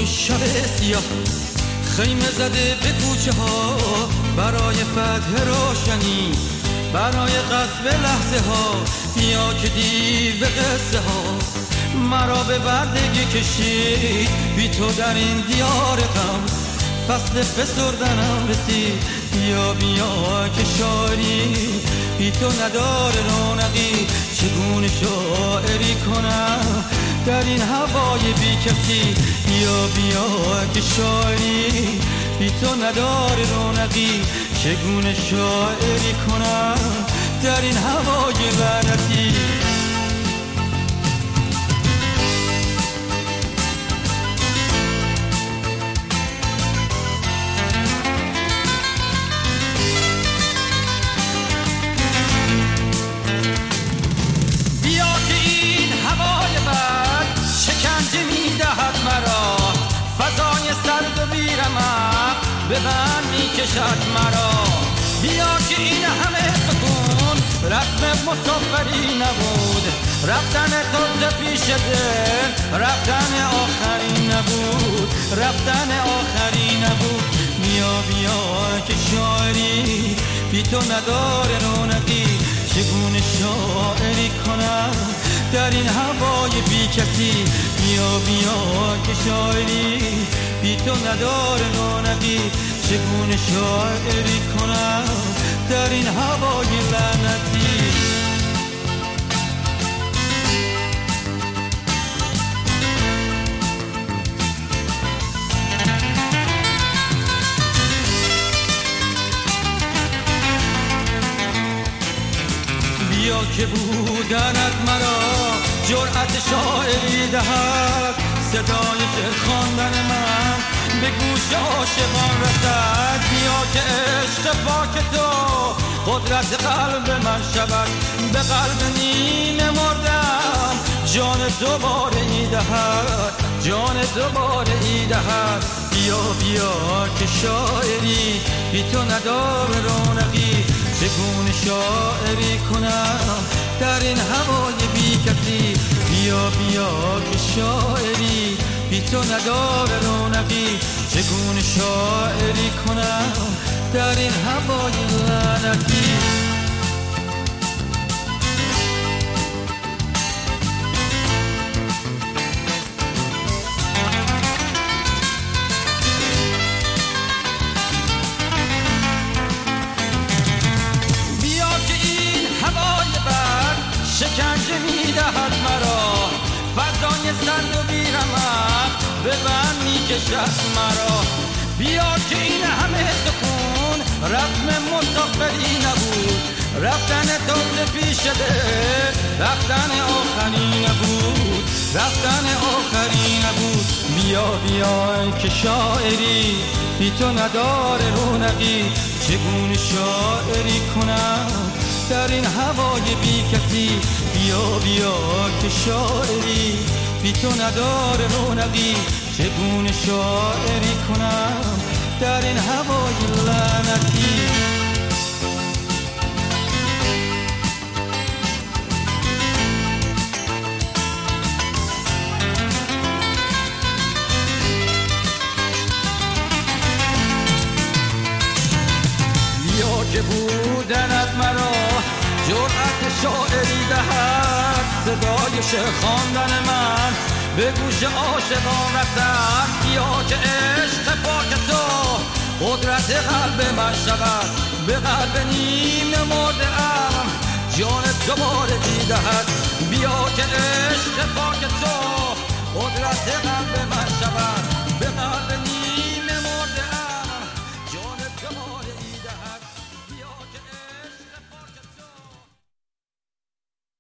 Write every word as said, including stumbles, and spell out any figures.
شب سیاه خیمه زده به کوچه ها برای فتح روشنی، برای قصب لحظه ها. بیا که دیو قصه ها مرا به بردگی کشید، بی تو در این دیار غم فصل فسردنم رسید. بیا بیا که شاعری بی تو نداره رونقی، چگونه شاعری کنم در این هوای بی کسی. بیا بیا که شاعری بی تو نداره رونقی، چگونه شاعری کنم در این هوای لعنتی. ببند میکشد مرا، بیا که این همه سکون رسم مسافری نبود. رفتن تو پیش دل رفتن آخری نبود، رفتن آخری نبود. بیا بیا که شاعری بی تو نداره رونقی، چگونه شاعری کنم در این هوای بی کسی. بیا بیا که شاعری بی تو نداره رونقی، چگونه شاعری کنم در این هوای لعنتی. بیا که بودنت مرا جرأت شاعری دهد، صدای شعر خواندن من به گوش عاشقان رسد. بیا که عشق پاک تو قدرت قلب من شود، به قلب نیمه مردم جان دوباره ای دهد، جان دوباره ای دهد. بیا بیا که شاعری بی تو نداره رونقی، چگونه شاعری کنم در این هوای بی کسی. بیا بیا که شاعری بی تو نداره رونقی، چگونه شاعری کنم در این هوای لعنتی. شکنجه میدهد مرا فضای سرد و بیرمق، ببند میکشد مرا. بیا که این همه سکون رسم مسافری نبود. رفتن تو پیش دل رفتن آخری نبود، رفتن آخری نبود. بیا بیا که شاعری بی تو نداره رونقی، چگونه شاعری کنم در این هوای بی کسی. بیا بیا که شاعری بی تو نداره رونقی، چگونه شاعری کنم در این هوای لعنتی. بیا که بودنت مرا جرأت شاعری دهد، صدای شعر خواندن من به گوش عاشقان رسد. بیا که عشق پاک تو قدرت قلب من شود، به قلب نیمه مرده ام جان دوباره دی دهد. بیا که عشق پاک تو قدرت قلب من شود،